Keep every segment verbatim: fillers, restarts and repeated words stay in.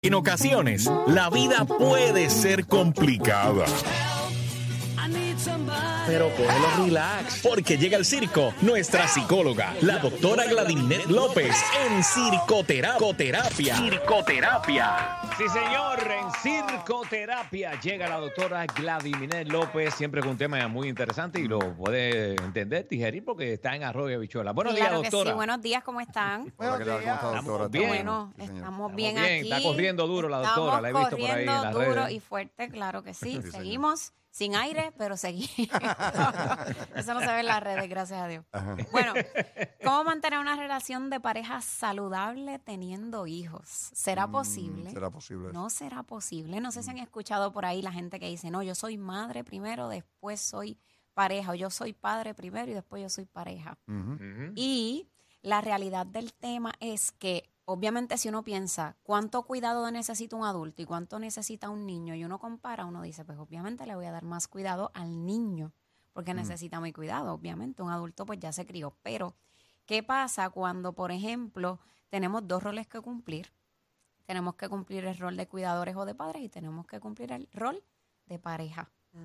En ocasiones, la vida puede ser complicada. Pero cógelo relax, porque llega al circo nuestra psicóloga, la doctora Gladys López, en Circoterapia. Circoterapia. Sí, señor, en Circoterapia llega la doctora Gladys López, siempre con un tema muy interesante y lo puede entender, digerir, porque está en Arroyo Habichuela. Buenos claro días, doctora. Que sí. Buenos días, ¿cómo están? Hola, ¿qué tal? ¿Cómo está, doctora? Bien. Bueno, Sí, señor. estamos Estamos bien, bien, aquí. está corriendo duro la doctora, Estamos la he visto por ahí en corriendo las duro redes. y fuerte, claro que sí. Sí, Seguimos sin aire, pero seguimos. Eso no se ve en las redes, gracias a Dios. Ajá. Bueno, ¿cómo mantener una relación de pareja saludable teniendo hijos? ¿Será Mm, posible? ¿Será posible eso? No será posible. No sé si han escuchado por ahí la gente que dice, no, yo soy madre primero, después soy pareja, o yo soy padre primero y después yo soy pareja. Ujú. Ujú. Y la realidad del tema es que, obviamente, si uno piensa cuánto cuidado necesita un adulto y cuánto necesita un niño, y uno compara, uno dice, pues obviamente le voy a dar más cuidado al niño, porque necesita mi cuidado, obviamente. Un adulto pues ya se crió. Pero, ¿qué pasa cuando, por ejemplo, tenemos dos roles que cumplir? Tenemos que cumplir el rol de cuidadores o de padres y tenemos que cumplir el rol de pareja.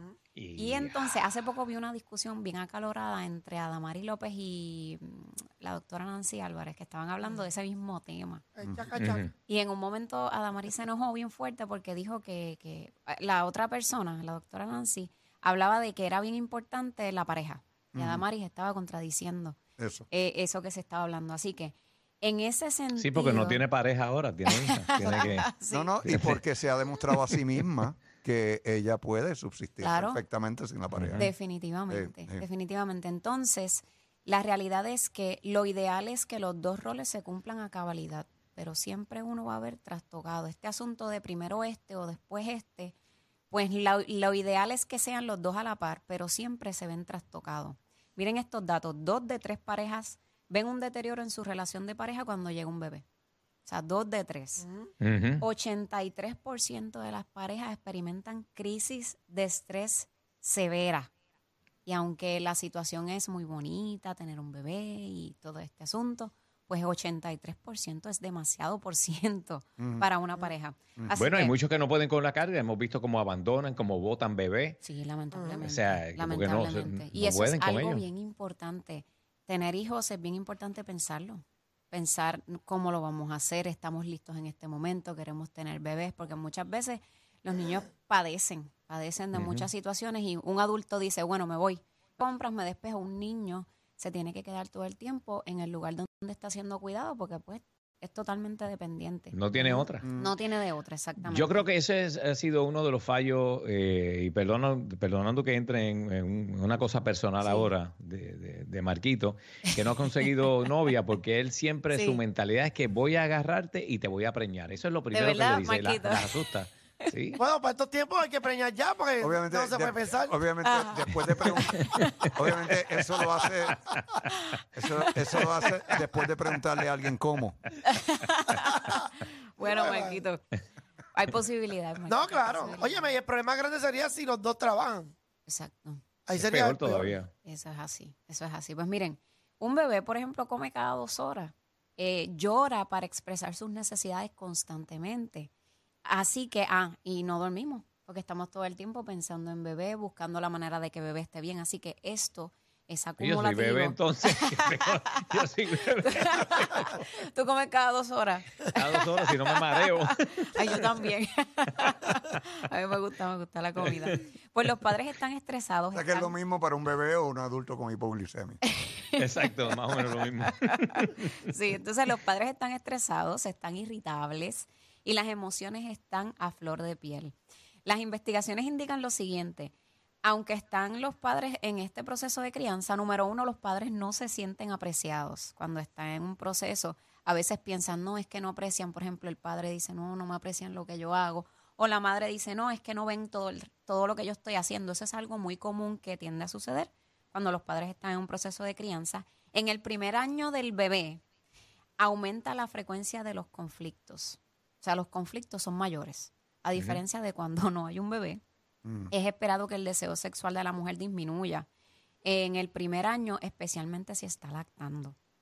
Y entonces, hace poco vi una discusión bien acalorada entre Adamari López y mm, la doctora Nancy Álvarez, que estaban hablando de ese mismo tema. Ujú. Y en un momento Adamari se enojó bien fuerte porque dijo que, que eh, la otra persona, la doctora Nancy, hablaba de que era bien importante la pareja. Y Adamari estaba contradiciendo Eso. eh, eso que se estaba hablando. Así que, en ese sentido... Sí, porque no tiene pareja ahora, tiene hija. Tiene que... Sí. No, no, y porque se ha demostrado a sí misma que ella puede subsistir Claro. perfectamente sin la pareja. Definitivamente, Eh, eh. definitivamente. Entonces, la realidad es que lo ideal es que los dos roles se cumplan a cabalidad, pero siempre uno va a ver trastocado. Este asunto de primero este o después este, pues lo, lo ideal es que sean los dos a la par, pero siempre se ven trastocados. Miren estos datos, dos de tres parejas ven un deterioro en su relación de pareja cuando llega un bebé. O sea, dos de tres. Ujú. ochenta y tres por ciento de las parejas experimentan crisis de estrés severa. Y aunque la situación es muy bonita, tener un bebé y todo este asunto, pues ochenta y tres por ciento es demasiado por ciento para una pareja. Así Bueno, hay que, muchos que no pueden con la carga. Hemos visto cómo abandonan, cómo botan bebés. sí, lamentablemente. O sea, que porque no- lamentablemente. no y eso es pueden con algo ellos. bien importante. Tener hijos es bien importante pensarlo. Pensar cómo lo vamos a hacer, estamos listos en este momento, queremos tener bebés, porque muchas veces los niños padecen, padecen de muchas situaciones y un adulto dice, bueno, me voy, compras, me despejo. Un niño se tiene que quedar todo el tiempo en el lugar donde está siendo cuidado porque pues es totalmente dependiente. No tiene otra. No tiene de otra, exactamente. Yo creo que ese es- ha sido uno de los fallos, eh, y perdono- perdonando que entre en, en un- en una cosa personal Sí. ahora de, de- de Marquito, que no ha conseguido novia porque él siempre, Sí. su mentalidad es que voy a agarrarte y te voy a preñar. Eso es lo primero verdad, que le dice, la- Marquito? las asusta. ¿Sí? Bueno, para estos tiempos hay que preñar ya porque Obviamente, no se puede de- pensar. obviamente después de preguntar, obviamente eso lo hace, eso, eso lo hace después de preguntarle a alguien cómo. Bueno, Marquito, hay posibilidades. Marquito, No, hay claro. posibilidades. Óyeme, y el problema grande sería si los dos trabajan. Exacto. Ahí Es sería peor el peor. todavía. Eso es así, eso es así. Pues miren, un bebé, por ejemplo, come cada dos horas, eh, llora para expresar sus necesidades constantemente. Así que, ah, y no dormimos, porque estamos todo el tiempo pensando en bebé, buscando la manera de que bebé esté bien. Así que esto es Y yo acumulativo. soy bebé entonces. Yo soy bebé. Tú comes cada dos horas. A dos horas, si no me mareo. Ay, yo también. A mí me gusta, me gusta la comida. Pues los padres están estresados. O sea que es están- lo mismo para un bebé o un adulto con hipoglicemia. Exacto, más o menos lo mismo. Sí, entonces los padres están estresados, están irritables y las emociones están a flor de piel. Las investigaciones indican lo siguiente. Aunque están los padres en este proceso de crianza, número uno, los padres no se sienten apreciados cuando están en un proceso. A veces piensan, no, es que no aprecian. Por ejemplo, el padre dice, no, no me aprecian lo que yo hago. O la madre dice, no, es que no ven todo, el- todo lo que yo estoy haciendo. Eso es algo muy común que tiende a suceder cuando los padres están en un proceso de crianza. En el primer año del bebé aumenta la frecuencia de los conflictos. O sea, los conflictos son mayores. A diferencia de cuando no hay un bebé, Mm. es esperado que el deseo sexual de la mujer disminuya en el primer año, especialmente si está lactando.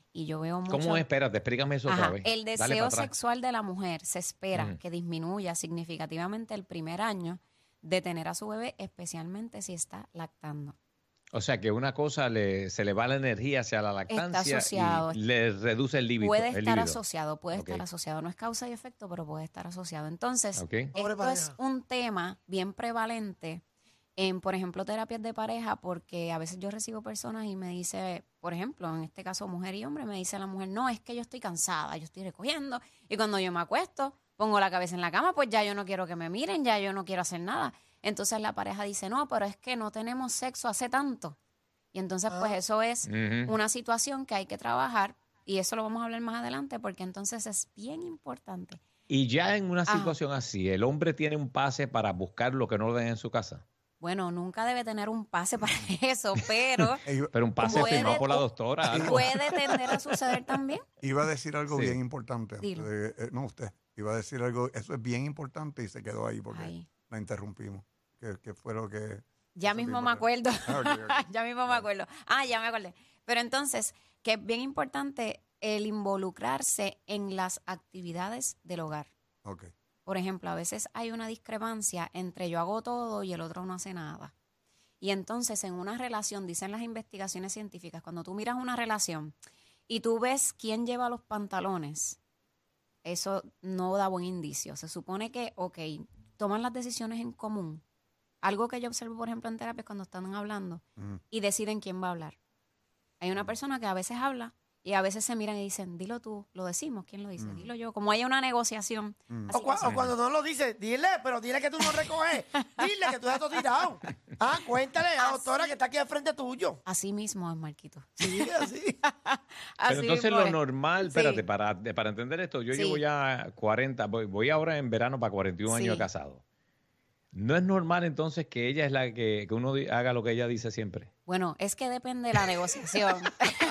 y yo veo mucho... ¿Cómo es? Espérate, explícame eso Ajá, otra vez. el Dale para deseo atrás. sexual de la mujer se espera Ujú. que disminuya significativamente el primer año de tener a su bebé, especialmente si está lactando. O sea, que una cosa le, se le va la energía hacia la lactancia asociado. y le reduce el líbido. Puede el estar líbido. asociado, puede Ok. estar asociado. No es causa y efecto, pero puede estar asociado. Entonces, Ok. Pobre esto es pareja. un tema bien prevalente en, por ejemplo, terapias de pareja, porque a veces yo recibo personas y me dice, por ejemplo, en este caso mujer y hombre, me dice la mujer, no, es que yo estoy cansada, yo estoy recogiendo y cuando yo me acuesto, pongo la cabeza en la cama, pues ya yo no quiero que me miren, ya yo no quiero hacer nada. Entonces la pareja dice, no, pero es que no tenemos sexo hace tanto. Y entonces, pues Ah. eso es Ujú. una situación que hay que trabajar y eso lo vamos a hablar más adelante porque entonces es bien importante. Y ya en una Ajá. situación así, el hombre tiene un pase para buscar lo que no le den en su casa. Bueno, nunca debe tener un pase para eso, pero E Pero un pase Puede- firmado por la doctora. algo. puede tender a suceder también. Iba a decir algo Sí. bien importante. antes Dilo. de- eh, no, usted. Iba a decir algo, eso es bien importante y se quedó ahí porque Ay. la interrumpimos. Que, que fue lo que... Ya eso mismo mismo me que- acuerdo. Ah, ok, ok. Ya mismo me acuerdo. Ah, ya me acordé. Pero entonces, que es bien importante el involucrarse en las actividades del hogar. Ok. Por ejemplo, a veces hay una discrepancia entre yo hago todo y el otro no hace nada. Y entonces en una relación, dicen las investigaciones científicas, cuando tú miras una relación y tú ves quién lleva los pantalones, eso no da buen indicio. Se supone que, ok, toman las decisiones en común. Algo que yo observo, por ejemplo, en terapia es cuando están hablando Mm. y deciden quién va a hablar. Hay una persona que a veces habla y a veces se miran y dicen, dilo tú, lo decimos, ¿quién lo dice? Mm. Dilo yo. Como hay una negociación. Mm. así O, cua- pasa. o cuando no lo dice, dile, pero dile que tú no recoges. Dile que tú estás todo tirado. Ah, cuéntale a la Así. doctora que está aquí al frente tuyo. Así mismo es, Marquito. Sí, así. Así Pero entonces mismo lo es. normal, Sí. espérate, para, de- para entender esto, yo Sí. llevo ya cuarenta, voy, voy ahora en verano para cuarenta y un Sí. años de casado. ¿No es normal entonces que ella es la que, que uno di- haga lo que ella dice siempre? Bueno, es que depende de la negociación.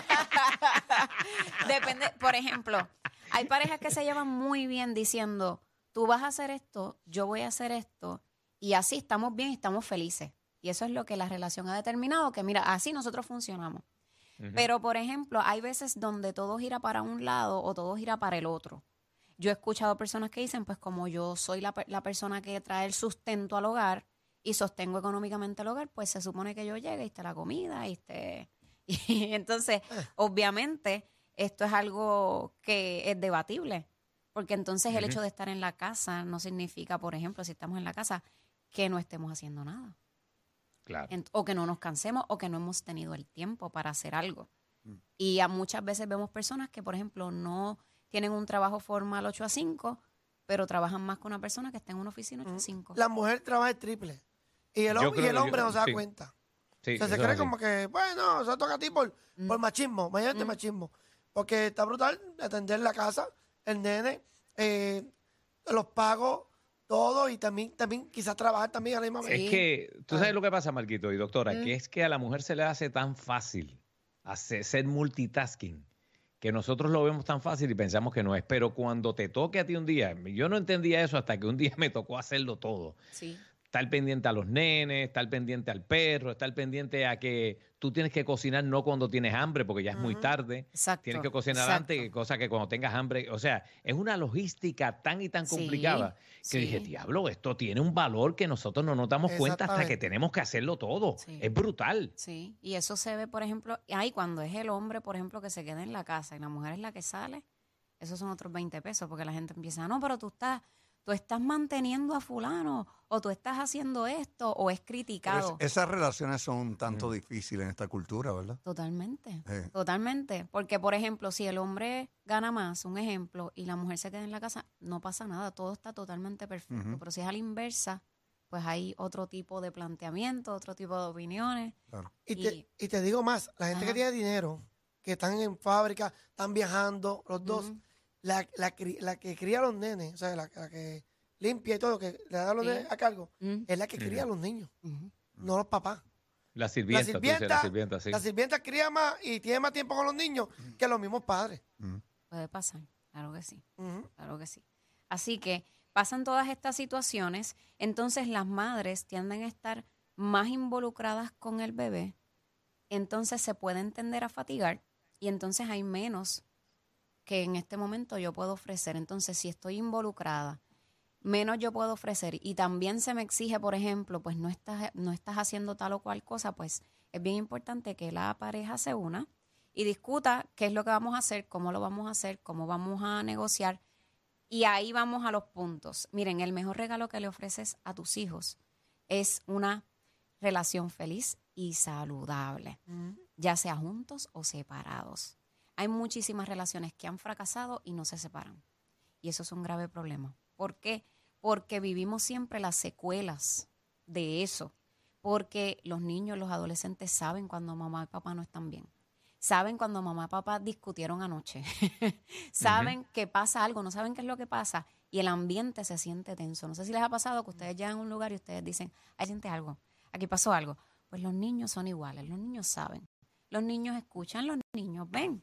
Depende, por ejemplo, hay parejas que se llevan muy bien diciendo, tú vas a hacer esto, yo voy a hacer esto, y así estamos bien y estamos felices. Y eso es lo que la relación ha determinado, que mira, así nosotros funcionamos. Ujú. Pero, por ejemplo, hay veces donde todo gira para un lado o todo gira para el otro. Yo he escuchado personas que dicen, pues como yo soy la, per- la persona que trae el sustento al hogar y sostengo económicamente el hogar, pues se supone que yo llegue y esté la comida y esté... Y entonces, obviamente, esto es algo que es debatible, porque entonces el Ujú. hecho de estar en la casa no significa, por ejemplo, si estamos en la casa, que no estemos haciendo nada. Claro. Ent- o que no nos cansemos o que no hemos tenido el tiempo para hacer algo. Mm. Y a muchas veces vemos personas que, por ejemplo, no tienen un trabajo formal ocho a cinco, pero trabajan más con una persona que está en una oficina ocho a cinco. La mujer trabaja el triple. Y el, Yo hom- y creo- el hombre yo- no se da sí. cuenta. Sí, O sea, se eso es cree así. como que, bueno, se toca a ti por, Mm. por machismo, mayormente Mm. machismo. Porque está brutal atender la casa, el nene, eh, los pagos, todo, y también, también quizás trabajar también a la misma vez. Sí. Es que, tú sabes lo que pasa, Marquito y doctora, Mm. que es que a la mujer se le hace tan fácil hacer, ser multitasking, que nosotros lo vemos tan fácil y pensamos que no es. Pero cuando te toque a ti un día, yo no entendía eso hasta que un día me tocó hacerlo todo. Sí. Estar pendiente a los nenes, estar pendiente al perro, estar pendiente a que tú tienes que cocinar no cuando tienes hambre, porque ya es muy Ujú. tarde. Exacto. Tienes que cocinar exacto. antes, cosa que cuando tengas hambre. O sea, es una logística tan y tan Sí, complicada que sí. dije, diablo, esto tiene un valor que nosotros no nos damos cuenta hasta que Exactamente. tenemos que hacerlo todo. Sí. Es brutal. Sí, y eso se ve, por ejemplo, ahí cuando es el hombre, por ejemplo, que se queda en la casa y la mujer es la que sale, esos son otros veinte pesos, porque la gente empieza, no, pero tú estás, tú estás manteniendo a fulano, o tú estás haciendo esto, o es Pero criticado. es- esas relaciones son un tanto difíciles en esta cultura, ¿verdad? Totalmente, Eh. totalmente. Porque, por ejemplo, si el hombre gana más, un ejemplo, y la mujer se queda en la casa, no pasa nada, todo está totalmente perfecto. Ujú. Pero si es a la inversa, pues hay otro tipo de planteamiento, otro tipo de opiniones. Claro. Y te, Y- y te digo más, la gente Ajá. que tiene dinero, que están en fábrica, están viajando, los dos, Ujú. la, la, cri- la que cría a los nenes, o sea, la, la que limpia y todo, que le da a los Sí. nenes a cargo, Mm, es la que cría a los niños, ujú. no los papás. La sirvienta, tú dices, sirvienta- la sirvienta, sí. La sirvienta cría más y tiene más tiempo con los niños que los mismos padres. Mm. Puede pasar, claro que sí. Ujú. Claro que sí. Así que pasan todas estas situaciones, entonces las madres tienden a estar más involucradas con el bebé, entonces se pueden tender a fatigar y entonces hay menos que en este momento yo puedo ofrecer. Entonces, si estoy involucrada, menos yo puedo ofrecer y también se me exige, por ejemplo, pues no estás, no estás haciendo tal o cual cosa, pues es bien importante que la pareja se una y discuta qué es lo que vamos a hacer, cómo lo vamos a hacer, cómo vamos a negociar. Y ahí vamos a los puntos. Miren, el mejor regalo que le ofreces a tus hijos es una relación feliz y saludable, Mm. ya sea juntos o separados. Hay muchísimas relaciones que han fracasado y no se separan. Y eso es un grave problema. ¿Por qué? Porque vivimos siempre las secuelas de eso. Porque los niños, los adolescentes saben cuando mamá y papá no están bien. Saben cuando mamá y papá discutieron anoche. Saben que pasa algo, no saben qué es lo que pasa. Y el ambiente se siente tenso. No sé si les ha pasado que ustedes llegan a un lugar y ustedes dicen, ahí siente algo, aquí pasó algo. Pues los niños son iguales, los niños saben. Los niños escuchan, los niños ven.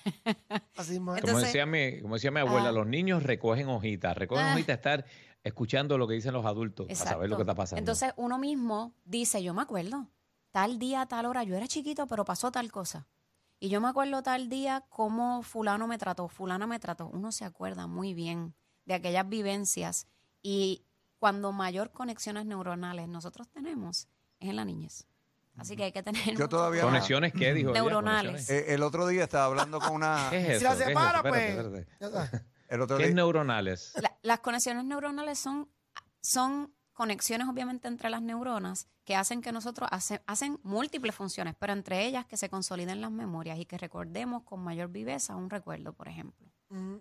Así mismo es. Como Entonces- decía mi, como decía mi abuela, Ah. los niños recogen hojitas, recogen Ah. hojitas, estar escuchando lo que dicen los adultos para saber lo que está pasando. Entonces uno mismo dice, yo me acuerdo, tal día, tal hora, yo era chiquito, pero pasó tal cosa. Y yo me acuerdo tal día cómo fulano me trató, fulana me trató. Uno se acuerda muy bien de aquellas vivencias y cuando mayor conexiones neuronales nosotros tenemos es en la niñez. Así que hay que tener Yo mucho todavía- cuidado. ¿Conexiones qué? Dijo ella, Neuronales. ¿conexiones? Eh, el otro día estaba hablando con una... ¿Qué es Si eso? la ¿Qué es separa, eso? pues. Espérate, espérate. ya está. El otro ¿Qué es día, neuronales? La- las conexiones neuronales son, son conexiones obviamente entre las neuronas que hacen que nosotros hace- hacen múltiples funciones, pero entre ellas que se consoliden las memorias y que recordemos con mayor viveza un recuerdo, por ejemplo. Mm.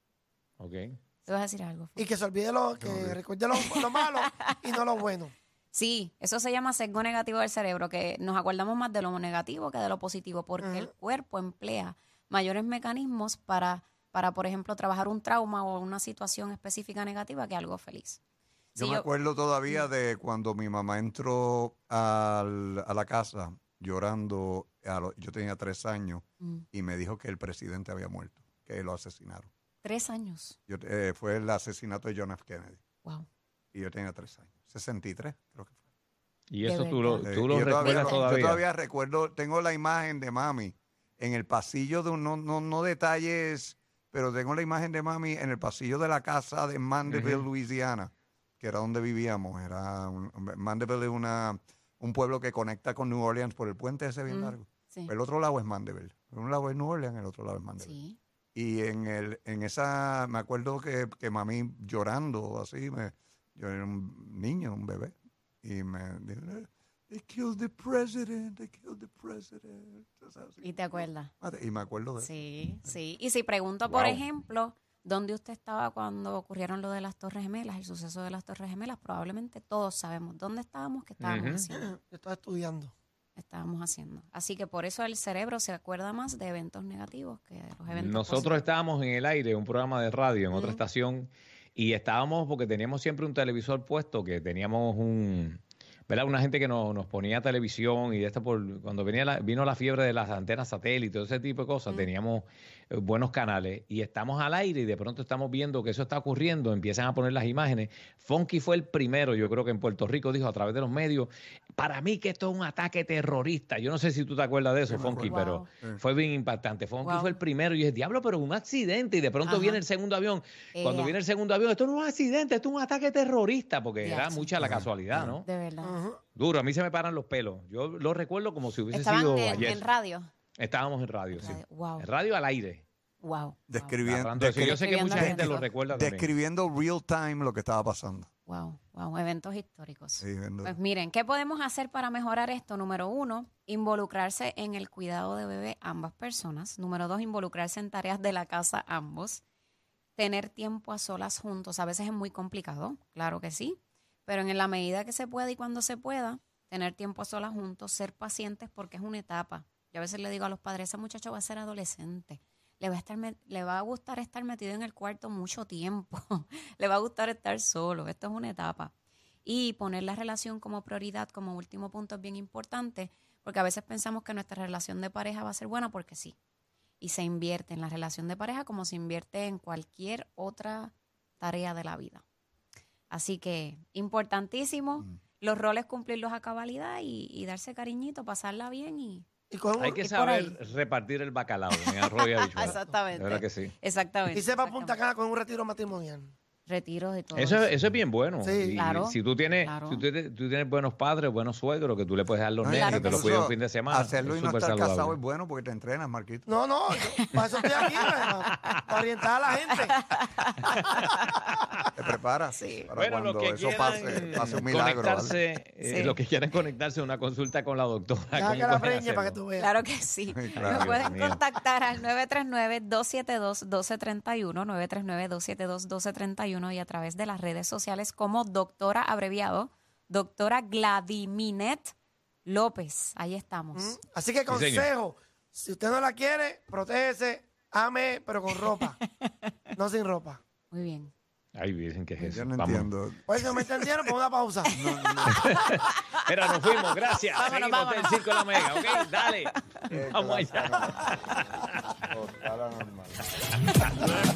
Ok. ¿Te vas a decir algo? Y que se olvide lo, que recuerde lo, lo malo y no lo bueno. Sí, eso se llama sesgo negativo del cerebro, que nos acordamos más de lo negativo que de lo positivo, porque Ujú. el cuerpo emplea mayores mecanismos para, para, por ejemplo, trabajar un trauma o una situación específica negativa que algo feliz. yo Sí, me acuerdo Mm. todavía de cuando mi mamá entró al- a la casa llorando, a lo- yo tenía tres años, Mm, y me dijo que el presidente había muerto, que lo asesinaron. tres años. Yo, eh, fue el asesinato de John F. Kennedy, Wow. y yo tenía tres años, sesenta y tres creo que fue. Y De eso tú lo, verdad. Eh, tú y lo yo recuerdas lo- todavía. Yo todavía recuerdo, tengo la imagen de mami en el pasillo de un, no, no, no detalles, pero tengo la imagen de mami en el pasillo de la casa de Mandeville, Ujú. Louisiana, que era donde vivíamos. Era un- Mandeville es una, un pueblo que conecta con New Orleans por el puente ese bien Mm, largo. Sí. El otro lado es Mandeville. Un lado es New Orleans, el otro lado es Mandeville. Sí. Y en el en esa, me acuerdo que, que mami llorando así, me, yo era un niño, un bebé, y me dijo, they killed the president, they killed the president. O sea, así. ¿Y te acuerdas? Y me acuerdo de eso. Sí, sí. Y si pregunto, por Wow. ejemplo, ¿dónde usted estaba cuando ocurrieron lo de las Torres Gemelas, el suceso de las Torres Gemelas? Probablemente todos sabemos dónde estábamos, qué estábamos Ujú. haciendo. Yo estaba estudiando. Estábamos haciendo. Así que por eso el cerebro se acuerda más de eventos negativos que de los eventos Nosotros positivos. estábamos en el aire, un programa de radio en otra Mm. estación, y estábamos porque teníamos siempre un televisor puesto, que teníamos un, ¿verdad? Una gente que nos, nos ponía televisión y esto por cuando venía la- vino la fiebre de las antenas satélites, ese tipo de cosas, Mm. teníamos eh, buenos canales y estamos al aire y de pronto estamos viendo que eso está ocurriendo, empiezan a poner las imágenes. Funky fue el primero, yo creo que en Puerto Rico dijo a través de los medios, para mí que esto es un ataque terrorista. Yo no sé si tú te acuerdas de eso, Sí, me Funky, acuerdo. pero Wow. fue bien impactante. Funky Wow. fue el primero y yo dije, diablo, pero un accidente y de pronto Ajá. viene el segundo avión. Cuando Ea. viene el segundo avión, esto no es un accidente, esto es un ataque terrorista, porque era Diache. mucha la Ajá, casualidad, ajá. ¿no? De verdad. Ujú. Duro, a mí se me paran los pelos. Yo lo recuerdo como si hubiese Estaban sido en, ayer. en radio. Estábamos en radio, sí. Radio. Wow. En radio al aire. Wow. Describiendo, narrando eso. Yo sé que mucha Describiendo gente lo eventos. recuerda también. describiendo real time lo que estaba pasando. Wow. Wow. Eventos históricos. Sí, viendo- Pues miren, ¿qué podemos hacer para mejorar esto? Número uno, involucrarse en el cuidado de bebé ambas personas. Número dos, involucrarse en tareas de la casa ambos. Tener tiempo a solas juntos. A veces es muy complicado, claro que sí, pero en la medida que se pueda y cuando se pueda, tener tiempo a solas juntos, ser pacientes porque es una etapa. Yo a veces le digo a los padres, ese muchacho va a ser adolescente. Le va a, estar met- le va a gustar estar metido en el cuarto mucho tiempo. Le va a gustar estar solo. Esto es una etapa. Y poner la relación como prioridad, como último punto, es bien importante, porque a veces pensamos que nuestra relación de pareja va a ser buena porque sí. Y se invierte en la relación de pareja como se invierte en cualquier otra tarea de la vida. Así que, importantísimo, Mm. los roles cumplirlos a cabalidad y, y darse cariñito, pasarla bien y, Y coge un- Hay que por saber repartir el bacalao en arroz y habichuela. Exactamente. De verdad que sí. Exactamente. y se va a exactamente. Punta Cana con un retiro matrimonial. Retiros y todo Eso, es- eso es bien bueno. Sí. Y Claro, si tú tienes, claro. si tú tienes, tú tienes buenos padres, buenos suegros, que tú le puedes dar los No, nenes, Claro que te que los sí. cuidan un Incluso fin de semana. Hacerlo es y no súper estar saludable. casado es bueno porque te entrenas, Marquito. No, no, yo- para eso estoy aquí, para, para orientar a la gente. Te preparas Sí. para Bueno, cuando los que eso quieran pase, pase un milagro. ¿vale? conectarse, eh, Sí. los que quieran conectarse a una consulta con la doctora. Deja ¿cómo que la pueden preñe hacerlo? para que tú veas. Claro que sí. Sí, claro. Nos Dios pueden mío. contactar al nueve tres nueve, dos siete dos, uno dos tres uno, nueve tres nueve, dos siete dos, uno dos tres uno y a través de las redes sociales como doctora abreviado, doctora Gladiminet López. Ahí estamos. Mm, Así que señor. consejo, si usted no la quiere, protégese, ame, pero con ropa, no sin ropa. Muy bien. Ay, dicen que es eso. Yo no Vamos. entiendo. Pues si no me entendieron, pues una pausa. Mira, nos fuimos, gracias. Vámonos, Seguimos vámonos. del Circo de la Mega, ¿ok? Dale. Eh, Vamos claro, allá. no. Total anormal.